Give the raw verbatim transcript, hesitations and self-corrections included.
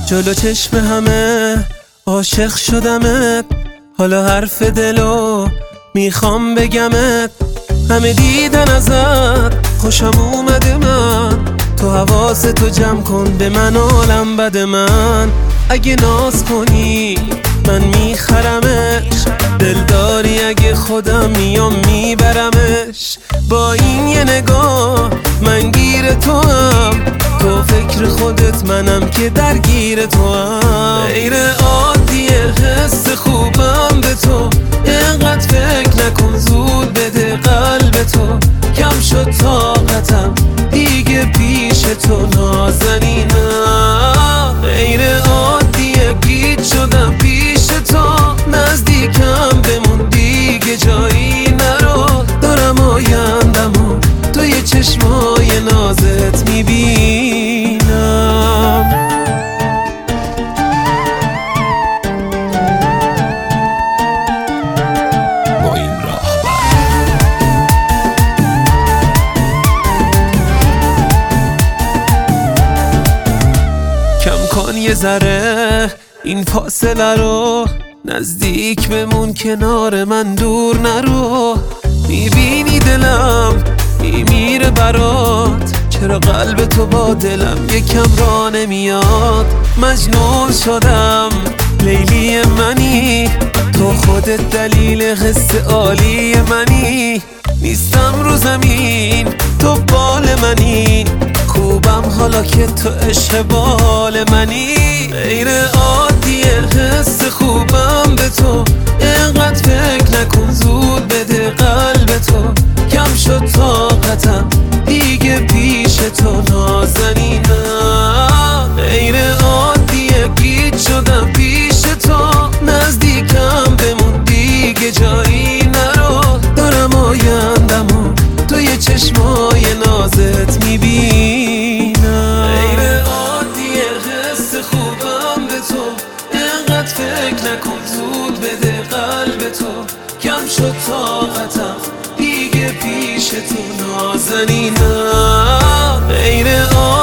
جلو چشم همه عاشق شدمت، حالا حرف دلو میخوام بگمت. همه دیدن ازت خوشم اومده من، تو حواستو جمع کن به من عالم بد من. اگه ناز کنی من میخرمش، دلداری اگه خودم میام میبرمش. با این یه نگاه من گیر تو هم، تو فکر خودت منم که درگیر تو هم. غیر عادیه حس خوبم به تو، اینقدر فکر نکن زود بده قلب تو. کم شد طاقتم دیگه پیش تو نازنینم. غیر عادیه گیج شدم پیش تو، نزدیکم بمون دیگه جایی نرو. دارم آیندم و توی چشمای نازت میبینم. یه ذره این فاصله رو، نزدیک بمون کنار من دور نرو. میبینی دلم میمیره برات، چرا قلب تو با دلم یکم را نمیاد. مجنون شدم لیلی منی، تو خودت دلیل قصه عالی منی. نیستم رو زمین تو بال منی، خوبم حالا که تو عشق بال منی. غیر عادیه حس خوبم به تو، اینقدر فکر نکن زود بده قلب تو. کم شد طاقتم دیگه پیش تو نازنینم. غیر عادیه گیج شدم پیش تو، نزدیکم بمون دیگه جایی نرو. دارم آیندم و توی چشمای نازت میبینم. غیر عادیه حس خوبم به تو، اینقدر فکر نکن زود بده قلب تو. کم شد طاقتم دیگه پیش تو نازنینم. غیر